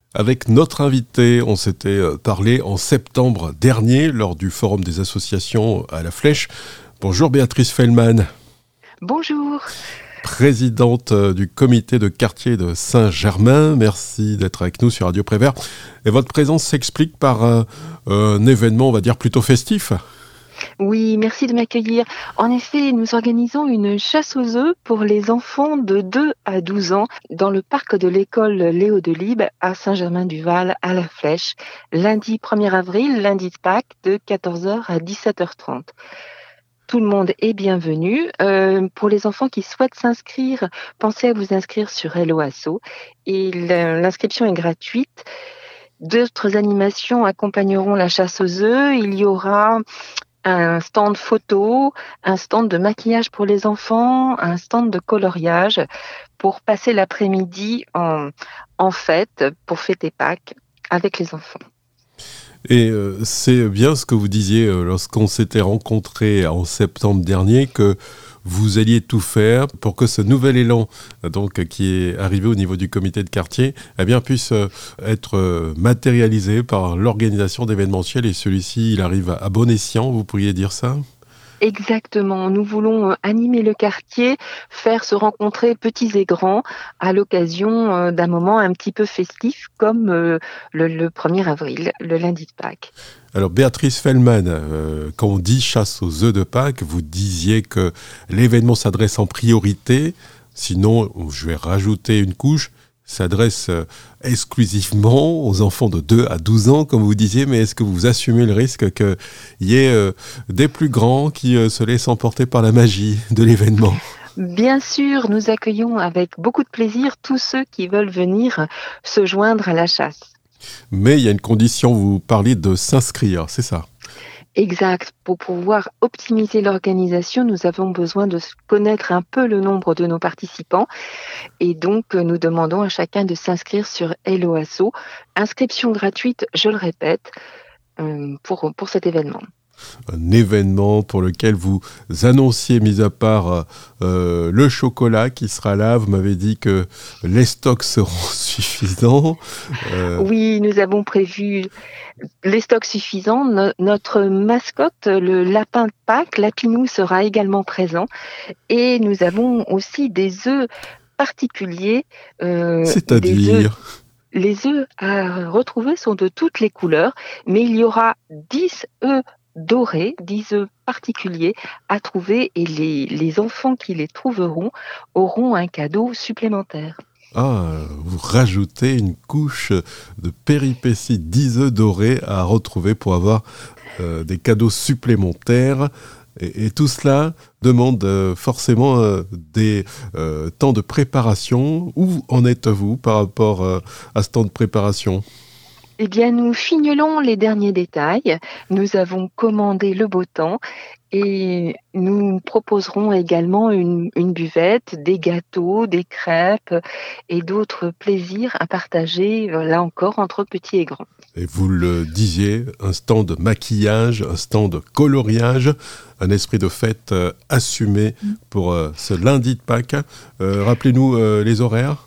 Avec notre invité, on s'était parlé en septembre dernier lors du Forum des associations à la Flèche. Bonjour Béatrice Fellman. Bonjour. Présidente du comité de quartier de Saint-Germain. Merci d'être avec nous sur Radio Prévert. Et votre présence s'explique par un événement, on va dire, plutôt festif. Oui, merci de m'accueillir. En effet, nous organisons une chasse aux œufs pour les enfants de 2 à 12 ans dans le parc de l'école Léo Delibes à Saint-Germain-du-Val à la Flèche, lundi 1er avril, lundi de Pâques, de 14h à 17h30. Tout le monde est bienvenu. Pour les enfants qui souhaitent s'inscrire, pensez à vous inscrire sur Hello Asso et l'inscription est gratuite. D'autres animations accompagneront la chasse aux œufs. Il y aura un stand photo, un stand de maquillage pour les enfants, un stand de coloriage pour passer l'après-midi en fête, pour fêter Pâques avec les enfants. Et c'est bien ce que vous disiez lorsqu'on s'était rencontrés en septembre dernier, que vous alliez tout faire pour que ce nouvel élan donc, qui est arrivé au niveau du comité de quartier eh bien, puisse être matérialisé par l'organisation d'événementiels. Et celui-ci, il arrive à bon escient, vous pourriez dire ça ? Exactement. Nous voulons animer le quartier, faire se rencontrer petits et grands à l'occasion d'un moment un petit peu festif comme le 1er avril, le lundi de Pâques. Alors Béatrice Fellman, quand on dit chasse aux œufs de Pâques, vous disiez que l'événement s'adresse en priorité, sinon je vais rajouter une couche, s'adresse exclusivement aux enfants de 2 à 12 ans, comme vous disiez, mais est-ce que vous assumez le risque qu'il y ait des plus grands qui se laissent emporter par la magie de l'événement ? Bien sûr, nous accueillons avec beaucoup de plaisir tous ceux qui veulent venir se joindre à la chasse. Mais il y a une condition, vous parliez de s'inscrire, c'est ça ? Exact. Pour pouvoir optimiser l'organisation, nous avons besoin de connaître un peu le nombre de nos participants et donc nous demandons à chacun de s'inscrire sur Hello Asso. Inscription gratuite, je le répète, pour cet événement. Un événement pour lequel vous annonciez, mis à part le chocolat qui sera là, vous m'avez dit que les stocks seront suffisants. Oui, nous avons prévu les stocks suffisants. Notre mascotte, le lapin de Pâques, Lapinou, sera également présent. Et nous avons aussi des œufs particuliers. C'est-à-dire ? Les œufs à retrouver sont de toutes les couleurs, mais il y aura 10 œufs dorés, 10 œufs particuliers à trouver et les enfants qui les trouveront auront un cadeau supplémentaire. Ah, vous rajoutez une couche de péripéties, 10 œufs dorés à retrouver pour avoir des cadeaux supplémentaires. Et tout cela demande forcément des temps de préparation. Où en êtes-vous par rapport à ce temps de préparation ? Eh bien, nous fignolons les derniers détails. Nous avons commandé le beau temps et nous proposerons également une buvette, des gâteaux, des crêpes et d'autres plaisirs à partager, là encore, entre petits et grands. Et vous le disiez, un stand de maquillage, un stand de coloriage, un esprit de fête assumé pour ce lundi de Pâques. Rappelez-nous les horaires.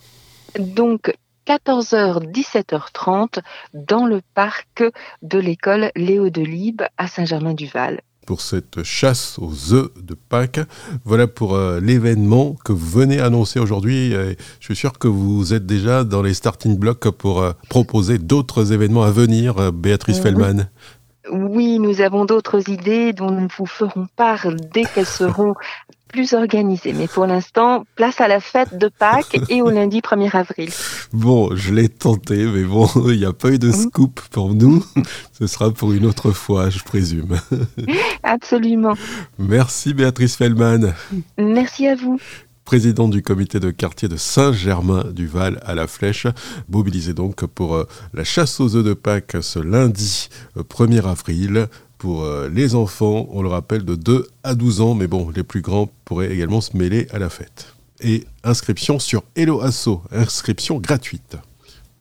Donc, 14h, 17h30 dans le parc de l'école Léo Delibes à Saint-Germain-du-Val. Pour cette chasse aux œufs de Pâques. Voilà pour l'événement que vous venez annoncer aujourd'hui. Je suis sûr que vous êtes déjà dans les starting blocks pour proposer d'autres événements à venir, Béatrice Fellman. Oui, nous avons d'autres idées dont nous vous ferons part dès qu'elles seront plus organisées. Mais pour l'instant, place à la fête de Pâques et au lundi 1er avril. Bon, je l'ai tenté, mais bon, il n'y a pas eu de scoop pour nous. Ce sera pour une autre fois, je présume. Absolument. Merci Béatrice Fellman. Merci à vous. Présidente du comité de quartier de Saint-Germain-du-Val à la Flèche, mobilisée donc pour la chasse aux œufs de Pâques ce lundi 1er avril. Pour les enfants, on le rappelle, de 2 à 12 ans, mais bon, les plus grands pourraient également se mêler à la fête. Et inscription sur Hello Asso, inscription gratuite.